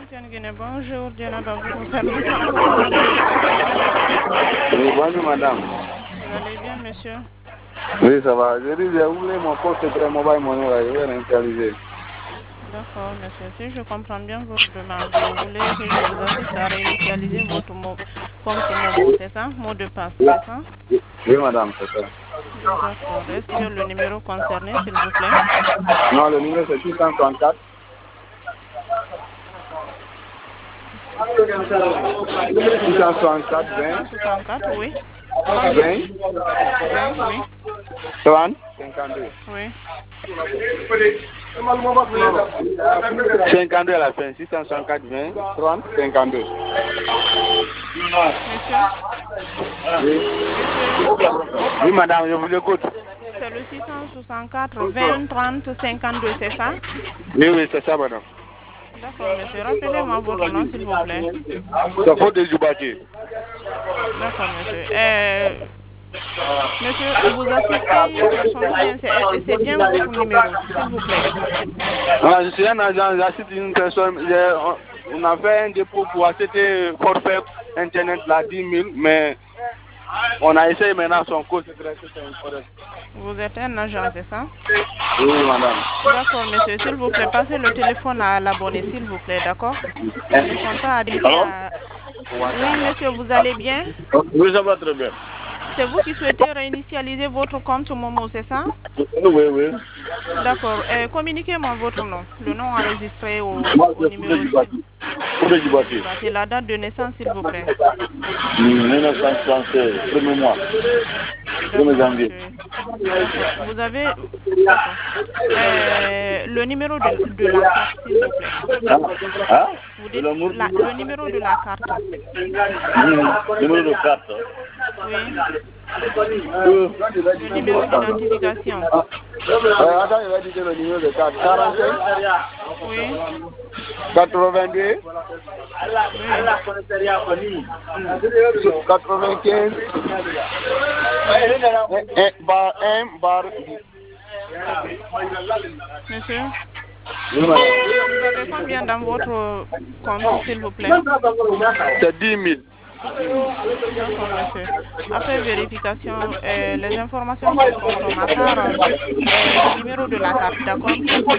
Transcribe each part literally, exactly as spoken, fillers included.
Etienne Guinée, bonjour, Diana dans votre service. En quoi puis-je vous aider? Oui, bonjour madame. Vous allez bien, monsieur? Oui, ça va. Je dis, j'ai oublié mon poste secret mobile money, là, je vais réinitialiser. D'accord, monsieur. Si je comprends bien votre demande, vous voulez que je vous assiste à réinitialiser votre mot, compte Momo, c'est ça? Mot de passe, c'est ça? Oui, madame, c'est ça. D'accord. Est-ce que le numéro concerné, s'il vous plaît? Non, le numéro c'est six cent soixante-quatre. six cent soixante-quatre, vingt. six cent soixante-quatre, oui. Combien? vingt. vingt, oui. trente. cinquante-deux. Oui. Oui. cinquante-deux à la fin. six cent soixante-quatre, vingt. trente. cinquante-deux. Monsieur? Oui. Monsieur? Oui, madame, je vous écoute. C'est le six cent soixante-quatre, vingt, trente, cinquante-deux, c'est ça? Oui, oui, c'est ça, madame. D'accord, monsieur. Rappelez-moi votre nom, s'il vous plaît. C'est faut des Djoubaki. D'accord, monsieur. Euh, monsieur, vous assistez à une personne ou bien c'est c'est bien votre numéro, s'il vous plaît. Ah, je suis un agent, j'assiste une personne. j'ai- On on a fait un dépôt pour acheter forfait internet là, dix mille, mais on a essayé maintenant son coût. Vous êtes un agent, c'est ça? Oui, madame. D'accord, monsieur. S'il vous plaît, passez le téléphone à l'abonné, s'il vous plaît, d'accord? Ils ne sont pas habitués Alors? à... Oui, monsieur, vous allez bien? Oui, ça va très bien. C'est vous qui souhaitez réinitialiser votre compte Momo, c'est ça? Oui, oui. D'accord. Euh, communiquez-moi votre nom, le nom enregistré au, Moi, au c'est pour numéro. Djoubaki. Pour Djoubaki. C'est la date de naissance, s'il vous plaît. mille neuf cent soixante-seize, premier mois. premier D'accord, janvier. monsieur. D'accord. Vous avez... D'accord. Euh, le numéro de, de la carte, s'il vous plaît. Ah, ah? Vous De dites l'amour? la, le numéro de la carte. Mmh, numéro de carte. Oui. Euh, Le numéro d'identification. euh, attends, il va dire le numéro de carte. quarante-cinq, Oui. quatre-vingt-deux, Oui. quatre-vingt-quinze, un, bar un, bar dix. Monsieur, Oui, madame. vous avez combien dans votre compte, s'il vous plaît? C'est dix mille. D'accord, monsieur. Après vérification, euh, les informations qui conformes, à part euh, le numéro de la carte, d'accord?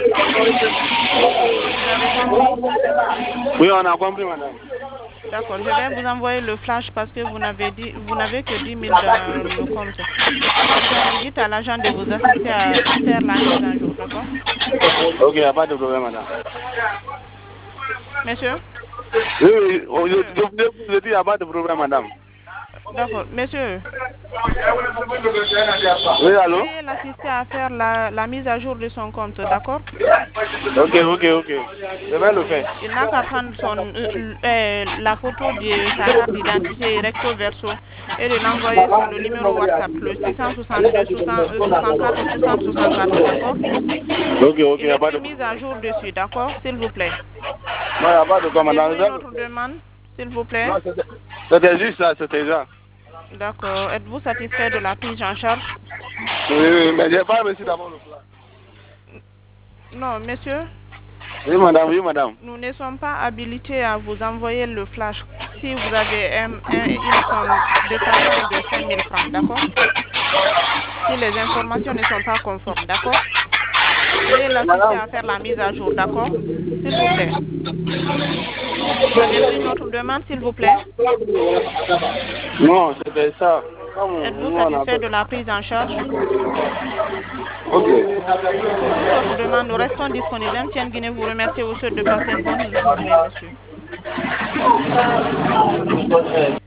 Vous avez compris? Oui, on a compris, madame. D'accord, je vais vous envoyer le flash parce que vous n'avez dit, vous n'avez que dix mille dans le compte. Comme ça, vous dites à l'agent de vous assister à, à faire la mise à jour, d'accord? Ok, il n'y a pas de problème, madame. Monsieur? Oui, oui, oh, je, Monsieur? je, je, je dis, il n'y a pas de problème, madame. D'accord, monsieur, Oui, allô? veuillez l'assister à faire la, la mise à jour de son compte, d'accord? Ok, ok, ok. Je vais le faire. Il n'a qu'à prendre son, euh, euh, la photo de sa carte d'identité recto verso et de l'envoyer sur le numéro WhatsApp, le six cent soixante-deux, soixante-quatre, soixante, soixante-quatre, d'accord? Ok, ok, il Il n'y a pas écrit de mise problème. à jour dessus, d'accord? S'il vous plaît. Non, il n'y a pas de problème, madame. Avez-vous Je une vais le autre faire. demande, s'il vous plaît? Non, c'était c'était juste ça, c'était ça. D'accord. Êtes-vous satisfait de la prise en charge? Oui, oui, mais j'ai pas reçu d'abord le plan. Non, monsieur, Oui, madame, oui, madame. nous ne sommes pas habilités à vous envoyer le flash si vous avez un- un- une somme de paiement de cinq mille francs, d'accord? Si les informations ne sont pas conformes, d'accord? Veuillez l'assister Madame, à faire la mise à jour, d'accord? S'il vous plaît. Avez-vous une autre demande, s'il vous plaît? non, c'était ça. Comme Êtes-vous nous, on a satisfait fait. de la prise en charge? Ok. Pour toute autre demande, nous restons disponibles. M T N Guinée vous remercie et vous souhaite de passer une bonne journée, monsieur.